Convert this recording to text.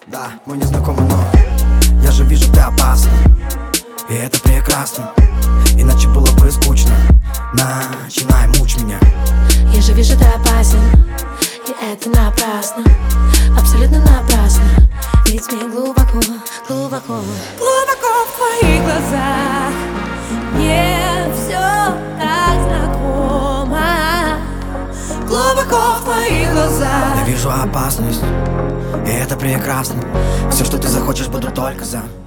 Да, мы не знакомы, но я же вижу, ты опасна, и это прекрасно. Иначе было бы скучно. Начинай, мучь меня. Я же вижу, ты опасен, и это напрасно, абсолютно напрасно. Ведь мне глубоко, глубоко, глубоко в твоих глазах мне все так знакомо. Глубоко в твоих глазах Я вижу опасность, и это прекрасно. Все, что ты захочешь, буду только за.